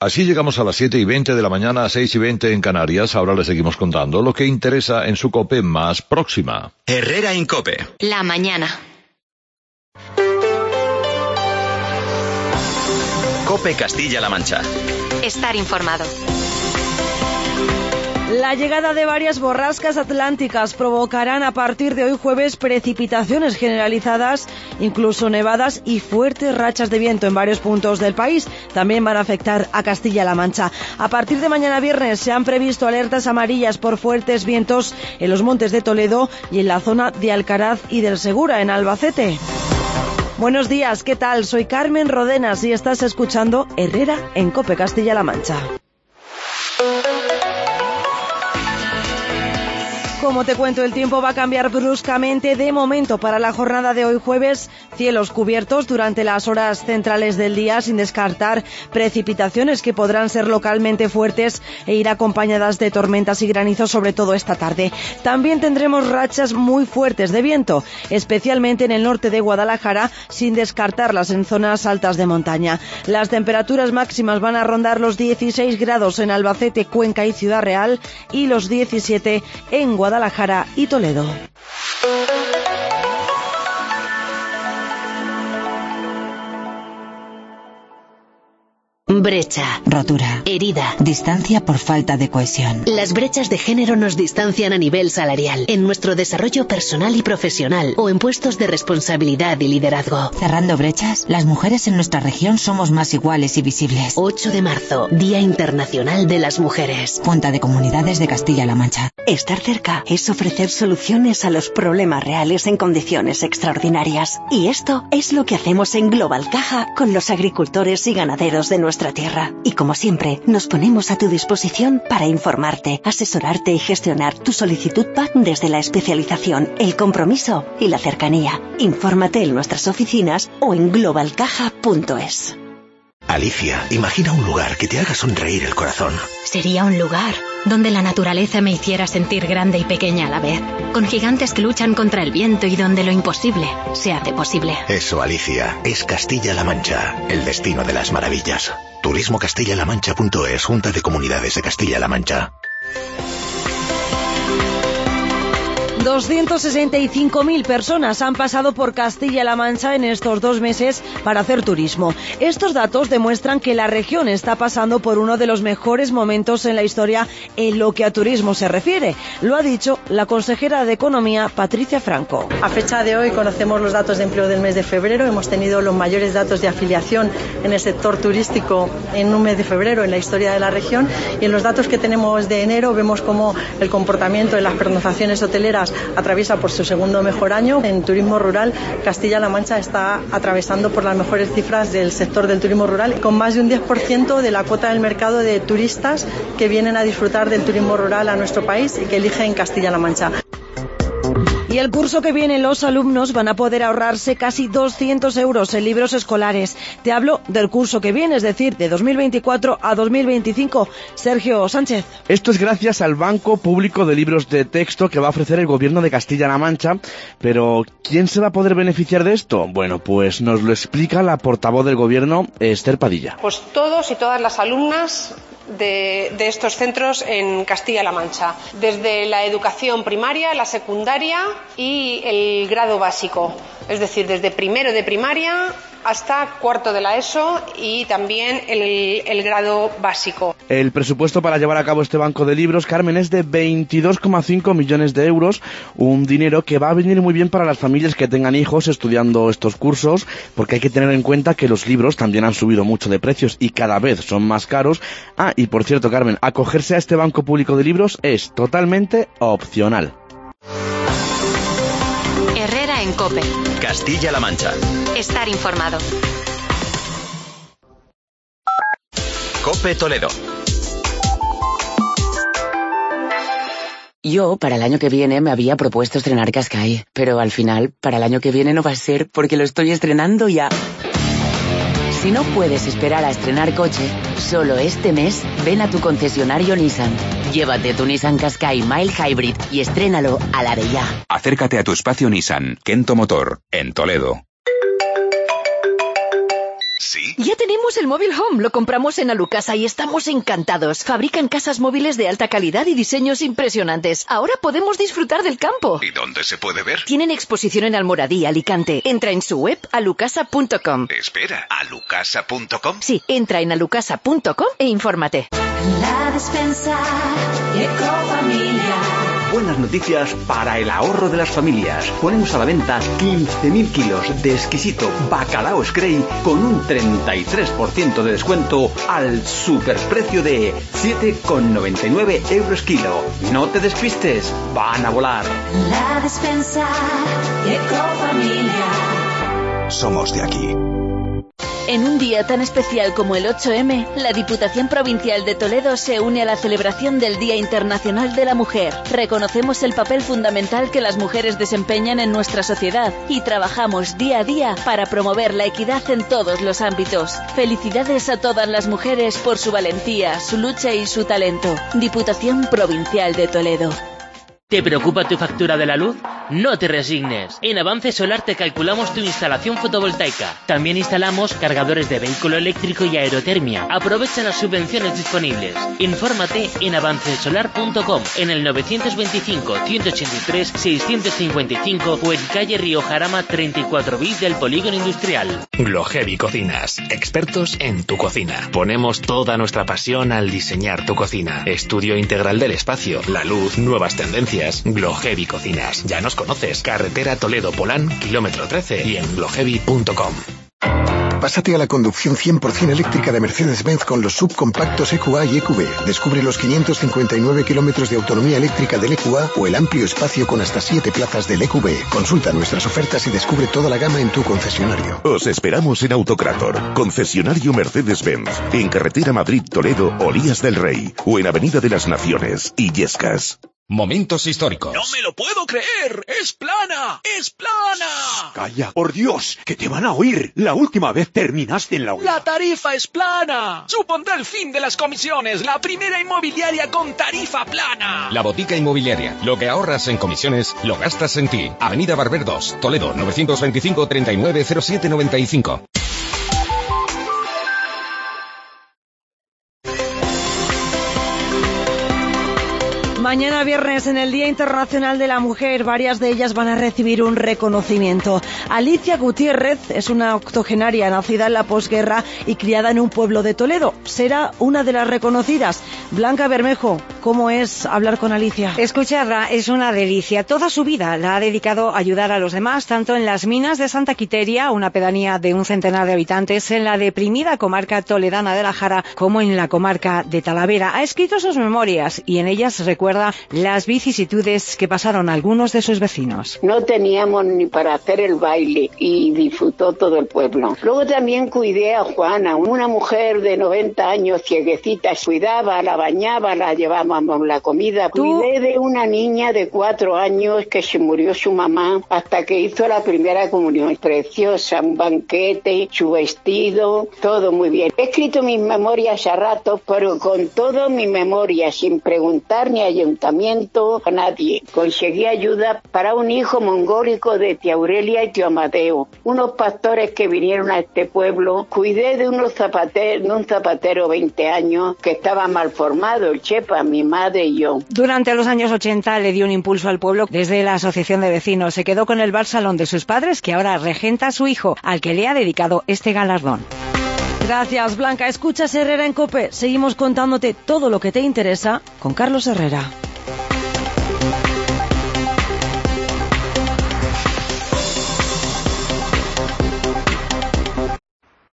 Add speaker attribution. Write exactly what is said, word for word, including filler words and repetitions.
Speaker 1: Así llegamos a las siete y veinte de la mañana, seis y veinte en Canarias. Ahora les seguimos contando lo que interesa en su COPE más próxima.
Speaker 2: Herrera en COPE.
Speaker 3: La mañana.
Speaker 2: COPE Castilla-La Mancha.
Speaker 3: Estar informado.
Speaker 4: La llegada de varias borrascas atlánticas provocarán a partir de hoy jueves precipitaciones generalizadas, incluso nevadas y fuertes rachas de viento en varios puntos del país. También van a afectar a Castilla-La Mancha. A partir de mañana viernes se han previsto alertas amarillas por fuertes vientos en los montes de Toledo y en la zona de Alcaraz y del Segura, en Albacete. Buenos días, ¿qué tal? Soy Carmen Rodenas y estás escuchando Herrera en COPE Castilla-La Mancha. Como te cuento, el tiempo va a cambiar bruscamente de momento para la jornada de hoy jueves. Cielos cubiertos durante las horas centrales del día, sin descartar precipitaciones que podrán ser localmente fuertes e ir acompañadas de tormentas y granizo, sobre todo esta tarde. También tendremos rachas muy fuertes de viento, especialmente en el norte de Guadalajara, sin descartarlas en zonas altas de montaña. Las temperaturas máximas van a rondar los dieciséis grados en Albacete, Cuenca y Ciudad Real y los diecisiete en Guadalajara. Guadalajara y Toledo.
Speaker 5: Brecha, rotura, herida, distancia por falta de cohesión.
Speaker 6: Las brechas de género nos distancian a nivel salarial, en nuestro desarrollo personal y profesional o en puestos de responsabilidad y liderazgo.
Speaker 5: Cerrando brechas, las mujeres en nuestra región somos más iguales y visibles.
Speaker 6: ocho de marzo, Día Internacional de las Mujeres.
Speaker 5: Junta de Comunidades de Castilla-La Mancha.
Speaker 7: Estar cerca es ofrecer soluciones a los problemas reales en condiciones extraordinarias. Y esto es lo que hacemos en Global Caja con los agricultores y ganaderos de nuestra tierra. Y como siempre, nos ponemos a tu disposición para informarte, asesorarte y gestionar tu solicitud P A C desde la especialización, el compromiso y la cercanía. Infórmate en nuestras oficinas o en global caja punto es.
Speaker 2: Alicia, imagina un lugar que te haga sonreír el corazón.
Speaker 8: Sería un lugar donde la naturaleza me hiciera sentir grande y pequeña a la vez, con gigantes que luchan contra el viento y donde lo imposible se hace posible.
Speaker 2: Eso, Alicia, es Castilla-La Mancha, el destino de las maravillas. turismo castilla la mancha punto es, Junta de Comunidades de Castilla-La Mancha.
Speaker 4: doscientas sesenta y cinco mil personas han pasado por Castilla-La Mancha en estos dos meses para hacer turismo. Estos datos demuestran que la región está pasando por uno de los mejores momentos en la historia en lo que a turismo se refiere. Lo ha dicho la consejera de Economía, Patricia Franco.
Speaker 9: A fecha de hoy conocemos los datos de empleo del mes de febrero. Hemos tenido los mayores datos de afiliación en el sector turístico en un mes de febrero en la historia de la región. Y en los datos que tenemos de enero vemos cómo el comportamiento en las pernoctaciones hoteleras atraviesa por su segundo mejor año. En turismo rural, Castilla-La Mancha está atravesando por las mejores cifras del sector del turismo rural, con más de un diez por ciento de la cuota del mercado de turistas que vienen a disfrutar del turismo rural a nuestro país y que eligen Castilla-La Mancha.
Speaker 4: Y el curso que viene los alumnos van a poder ahorrarse casi doscientos euros en libros escolares. Te hablo del curso que viene, es decir, de dos mil veinticuatro a dos mil veinticinco. Sergio Sánchez.
Speaker 10: Esto es gracias al Banco Público de Libros de Texto que va a ofrecer el Gobierno de Castilla-La Mancha. Pero, ¿quién se va a poder beneficiar de esto? Bueno, pues nos lo explica la portavoz del Gobierno, Esther Padilla.
Speaker 11: Pues todos y todas las alumnas De, de estos centros en Castilla-La Mancha, desde la educación primaria, la secundaria y el grado básico, es decir, desde primero de primaria hasta cuarto de la ESO y también el, el grado básico.
Speaker 10: El presupuesto para llevar a cabo este banco de libros, Carmen, es de veintidós coma cinco millones de euros, un dinero que va a venir muy bien para las familias que tengan hijos estudiando estos cursos, porque hay que tener en cuenta que los libros también han subido mucho de precios y cada vez son más caros. Ah, y por cierto, Carmen, acogerse a este banco público de libros es totalmente opcional.
Speaker 3: Herrera en COPE.
Speaker 2: Castilla-La Mancha.
Speaker 3: Estar informado.
Speaker 2: COPE Toledo.
Speaker 5: Yo, para el año que viene, me había propuesto estrenar Qashqai, pero al final, para el año que viene no va a ser porque lo estoy estrenando ya. Si no puedes esperar a estrenar coche, solo este mes ven a tu concesionario Nissan. Llévate tu Nissan Qashqai Mild Hybrid y estrénalo a la de ya.
Speaker 12: Acércate a tu espacio Nissan, Kento Motor, en Toledo.
Speaker 2: ¿Sí?
Speaker 12: Ya tenemos el móvil Home, lo compramos en Alucasa y estamos encantados. Fabrican casas móviles de alta calidad y diseños impresionantes. Ahora podemos disfrutar del campo.
Speaker 2: ¿Y dónde se puede ver?
Speaker 12: Tienen exposición en Almoradí, Alicante. Entra en su web alucasa punto com.
Speaker 2: Espera, ¿alucasa punto com?
Speaker 12: Sí, entra en alucasa punto com e infórmate.
Speaker 13: La Despensa Ecofamilia.
Speaker 14: Buenas noticias para el ahorro de las familias. Ponemos a la venta quince mil kilos de exquisito bacalao Scray con un treinta y tres por ciento de descuento al superprecio de siete con noventa y nueve euros kilo. No te despistes, van a volar.
Speaker 13: La Despensa Ecofamilia.
Speaker 2: Somos de aquí.
Speaker 15: En un día tan especial como el ocho eme, la Diputación Provincial de Toledo se une a la celebración del Día Internacional de la Mujer. Reconocemos el papel fundamental que las mujeres desempeñan en nuestra sociedad y trabajamos día a día para promover la equidad en todos los ámbitos. Felicidades a todas las mujeres por su valentía, su lucha y su talento. Diputación Provincial de Toledo.
Speaker 16: ¿Te preocupa tu factura de la luz? No te resignes. En Avance Solar te calculamos tu instalación fotovoltaica. También instalamos cargadores de vehículo eléctrico y aerotermia. Aprovecha las subvenciones disponibles. Infórmate en avance solar punto com, en el novecientos veinticinco, ciento ochenta y tres, seiscientos cincuenta y cinco o en calle Río Jarama treinta y cuatro bis del Polígono Industrial.
Speaker 17: Glohevi Cocinas, expertos en tu cocina. Ponemos toda nuestra pasión al diseñar tu cocina. Estudio integral del espacio, la luz, nuevas tendencias. Glohevi Cocinas. Ya nos conoces. Carretera Toledo-Polán, kilómetro trece y en glohevi punto com.
Speaker 18: Pásate a la conducción cien por ciento eléctrica de Mercedes-Benz con los subcompactos E Q A y E Q B. Descubre los quinientos cincuenta y nueve kilómetros de autonomía eléctrica del E Q A o el amplio espacio con hasta siete plazas del E Q B. Consulta nuestras ofertas y descubre toda la gama en tu concesionario.
Speaker 19: Os esperamos en Autocrator, concesionario Mercedes-Benz, en carretera Madrid-Toledo, Olías del Rey, o en Avenida de las Naciones, Illescas.
Speaker 20: Momentos históricos.
Speaker 21: ¡No me lo puedo creer! ¡Es plana! ¡Es plana!
Speaker 22: Calla, por Dios, que te van a oír. La última vez terminaste en la
Speaker 21: La tarifa es plana. Supondrá el fin de las comisiones. La primera inmobiliaria con tarifa plana.
Speaker 20: La Botica Inmobiliaria. Lo que ahorras en comisiones, lo gastas en ti. Avenida Barber dos, Toledo, novecientos veinticinco, treinta y nueve, cero siete noventa y cinco.
Speaker 4: Mañana viernes, en el Día Internacional de la Mujer, varias de ellas van a recibir un reconocimiento. Alicia Gutiérrez es una octogenaria nacida en la posguerra y criada en un pueblo de Toledo. Será una de las reconocidas. Blanca Bermejo, ¿cómo es hablar con Alicia?
Speaker 23: Escucharla es una delicia. Toda su vida la ha dedicado a ayudar a los demás, tanto en las minas de Santa Quiteria, una pedanía de un centenar de habitantes, en la deprimida comarca toledana de la Jara, como en la comarca de Talavera. Ha escrito sus memorias y en ellas recuerda las vicisitudes que pasaron algunos de sus vecinos.
Speaker 24: No teníamos ni para hacer el baile y disfrutó todo el pueblo. Luego también cuidé a Juana, una mujer de noventa años, cieguecita. Cuidaba, la bañaba, la llevábamos la comida. ¿Tú? Cuidé de una niña de cuatro años que se murió su mamá hasta que hizo la primera comunión. Preciosa, un banquete, su vestido, todo muy bien. He escrito mis memorias a ratos, pero con todo mi memoria, sin preguntar ni ayudar ayuntamiento a nadie. Conseguí ayuda para un hijo mongólico de tía Aurelia y tío Amadeo, unos pastores que vinieron a este pueblo. Cuidé de unos zapateros, de un zapatero veinte años que estaba mal formado, el Chepa, mi madre y yo.
Speaker 23: Durante los años ochenta le dio un impulso al pueblo desde la asociación de vecinos. Se quedó con el bar salón de sus padres, que ahora regenta a su hijo, al que le ha dedicado este galardón.
Speaker 4: Gracias, Blanca. Escuchas Herrera en COPE. Seguimos contándote todo lo que te interesa con Carlos Herrera.